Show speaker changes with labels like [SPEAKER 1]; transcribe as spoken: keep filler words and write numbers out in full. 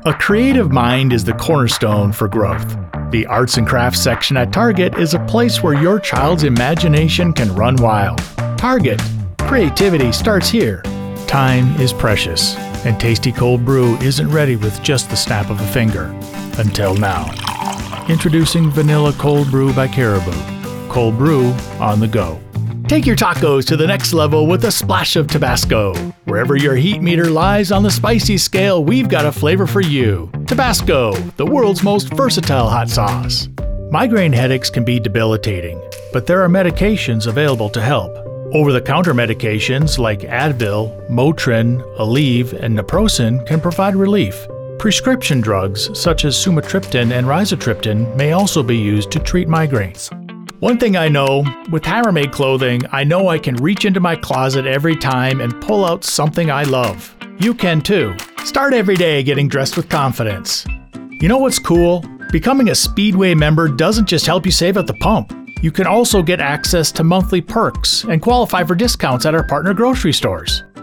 [SPEAKER 1] A creative mind is the cornerstone for growth. The Arts and Crafts section at Target is a place where your child's imagination can run wild. Target. Creativity starts here. Time is precious, and tasty cold brew isn't ready with just the snap of a finger. Until now. Introducing Vanilla Cold Brew by Caribou. Cold brew on the go. Take your tacos to the next level with a splash of Tabasco. Wherever your heat meter lies on the spicy scale, we've got a flavor for you. Tabasco, the world's most versatile hot sauce. Migraine headaches can be debilitating, but there are medications available to help. Over-the-counter medications like Advil, Motrin, Aleve, and Naproxen can provide relief. Prescription drugs such as sumatriptan and rizatriptan may also be used to treat migraines. One thing I know, with Hammermade clothing, I know I can reach into my closet every time and pull out something I love. You can too. Start every day getting dressed with confidence. You know what's cool? Becoming a Speedway member doesn't just help you save at the pump. You can also get access to monthly perks and qualify for discounts at our partner grocery stores.